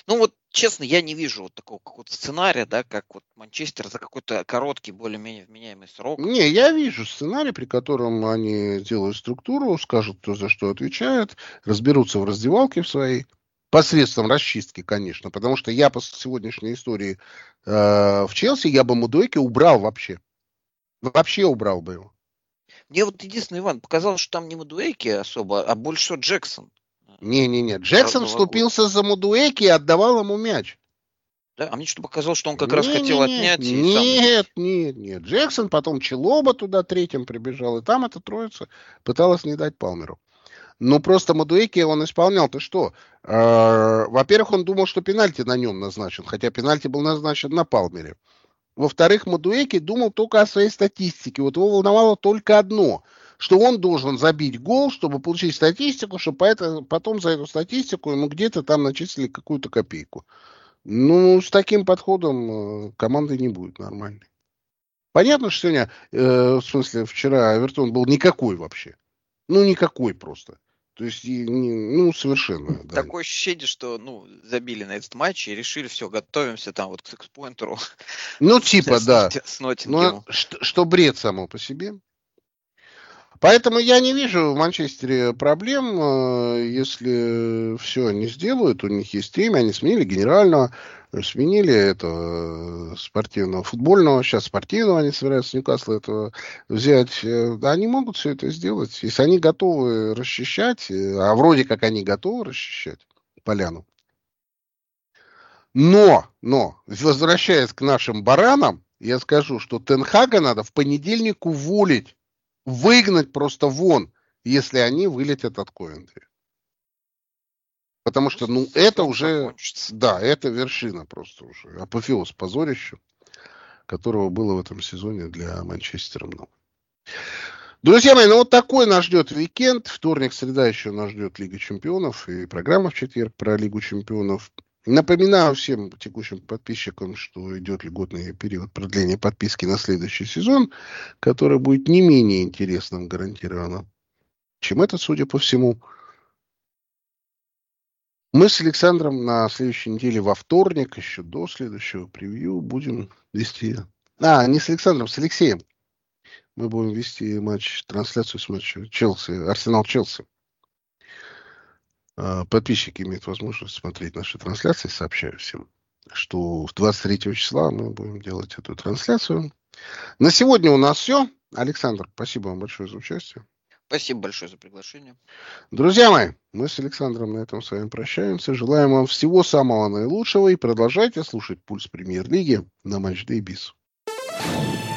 [SPEAKER 3] честно, я не вижу вот такого какого-то сценария, да, как вот Манчестер за какой-то короткий, более-менее вменяемый срок.
[SPEAKER 2] Не, я вижу сценарий, при котором они делают структуру, скажут, кто за что отвечает, разберутся в раздевалке в своей, посредством расчистки, конечно, потому что я по сегодняшней истории в Челси, я бы Мадуэки убрал вообще. Вообще убрал бы его.
[SPEAKER 3] Мне вот единственное, Иван, показалось, что там не Мадуэки особо, а больше всего Джексон.
[SPEAKER 2] Не-не-не, Джексон вступился за Мадуэки и отдавал ему мяч.
[SPEAKER 3] Да? А мне что показалось, что он как раз хотел отнять.
[SPEAKER 2] Нет. Джексон, потом Челоба туда третьим прибежал, и там эта троица пыталась не дать Палмеру. Но просто Мадуэки он исполнял. Ты что? Во-первых, он думал, что пенальти на нем назначен, хотя пенальти был назначен на Палмере. Во-вторых, Мадуэки думал только о своей статистике. Вот его волновало только одно, что он должен забить гол, чтобы получить статистику, чтобы потом за эту статистику ему где-то там начислили какую-то копейку. Ну, с таким подходом команды не будет нормальной. Понятно, что сегодня, в смысле, вчера Эвертон был никакой вообще. Ну, никакой просто. То есть, ну, совершенно. Да.
[SPEAKER 3] Такое ощущение, что, забили на этот матч и решили, все, готовимся там вот к секспоинтеру.
[SPEAKER 2] Ну, типа, да.
[SPEAKER 3] С Ноттингемом.
[SPEAKER 2] Что бред само по себе. Поэтому я не вижу в Манчестере проблем, если все они сделают. У них есть время, они сменили генерального, сменили этого спортивного, футбольного, сейчас спортивного они собираются с Ньюкасла этого взять. Они могут все это сделать, если они готовы расчищать, а вроде как они готовы расчищать поляну. Но, возвращаясь к нашим баранам, я скажу, что Тен Хага надо в понедельник уволить. Выгнать просто вон, если они вылетят от Ковентри. Потому что, это уже... Закончится. Да, это вершина просто уже. Апофеоз позорища, которого было в этом сезоне для Манчестера много. Друзья мои, вот такой нас ждет уикенд. Вторник, среда еще нас ждет Лига Чемпионов и программа в четверг про Лигу Чемпионов. Напоминаю всем текущим подписчикам, что идет льготный период продления подписки на следующий сезон, который будет не менее интересным гарантированно, чем этот, судя по всему. Мы с Александром на следующей неделе во вторник, еще до следующего превью, будем вести... не с Александром, с Алексеем. Мы будем вести трансляцию с матча Арсенал-Челси. Подписчики имеют возможность смотреть наши трансляции. Сообщаю всем, что 23 числа мы будем делать эту трансляцию. На сегодня у нас все. Александр, спасибо вам большое за участие.
[SPEAKER 3] Спасибо большое за приглашение.
[SPEAKER 2] Друзья мои, мы с Александром на этом с вами прощаемся. Желаем вам всего самого наилучшего и продолжайте слушать «Пульс Премьер-лиги» на Матч Day Biz.